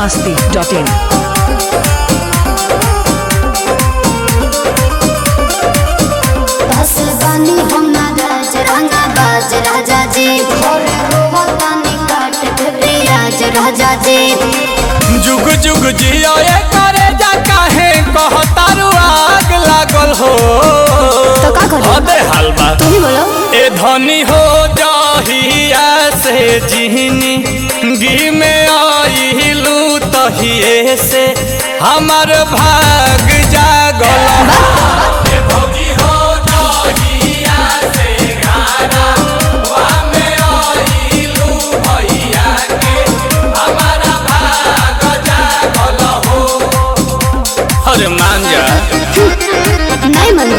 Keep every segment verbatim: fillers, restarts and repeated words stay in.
masti dot in. राजा जी राजा जी जुग जुग जियो ये करे जा काहे कहतारू आग लागल हो तो का करो अबे हलवा तू ही बोलो ए धनी हो जहिया से जिहनी गी में आइलू तहिए से हमर भाग जागल ए भौजी हो जहिया से गाना वा में आइलू भैया के हमारा भाग जागल हो अरे मान जा नहीं मानो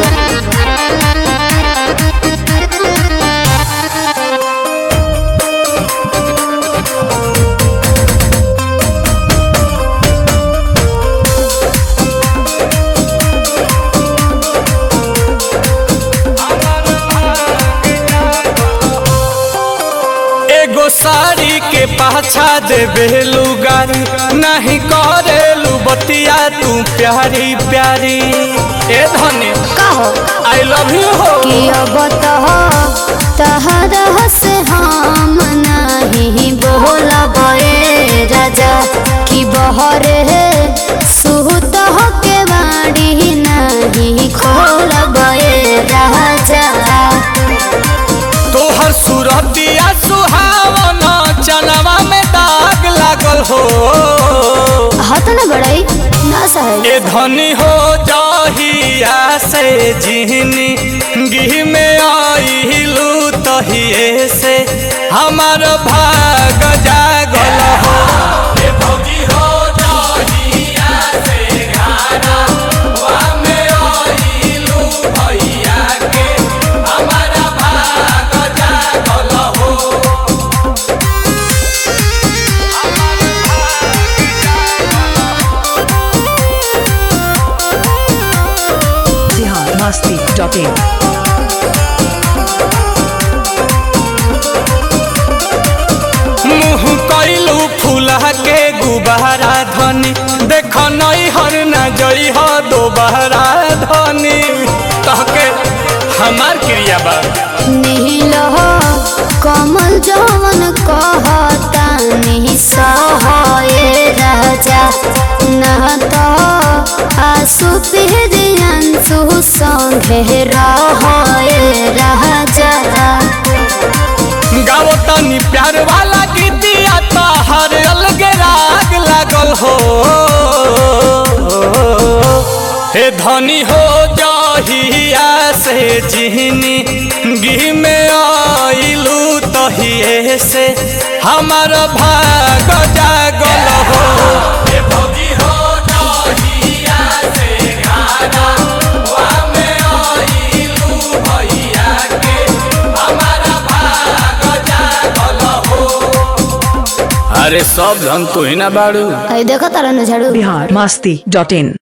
साड़ी के पाछा देबे लुगारी नहीं करेलू बतिया तू प्यारी प्यारी ए धनी कहो आई लव यू हो कि अब तो तहरा से हम नहीं बोलब ए राजा कि बहरे सुत के बाड़ी नहीं खोलब ए राजा तोहर सूरतिया सुहावन चनवा में दाग लागल हो हाथ न बड़ाई ना सहे ए धनी हो जहिया से जिहनी गी में आइलू तहिए से हमार भाग जागल हो ए भौजी हो जहिया से गाना वा में आइलू भैया के हमारा भाग जागल हो Bihar masti dot in. मुँह कैलू फूला के गुबारा धनी देख नई हर न जई हो दोबारा धनी कहके हमार क्रिया बा नील हो कमल जवन कहता नहीं सहे राजा न तो आंसू पिहरियांसु संगे रहे राजा गाओ तनी प्यार वाला गीतिया तो हर अलग राग लागल हो हे धनी हो जहिया से जिहनी गी में आइलू तहिए से हमार भाग जागल हो हे भौजी हो जहिया से गाना वा में आइलू भैया के हमारा भाग जागल हो अरे सब धन तू ही ना बाड़ू देखो तारा न झाड़ू Bihar masti dot in.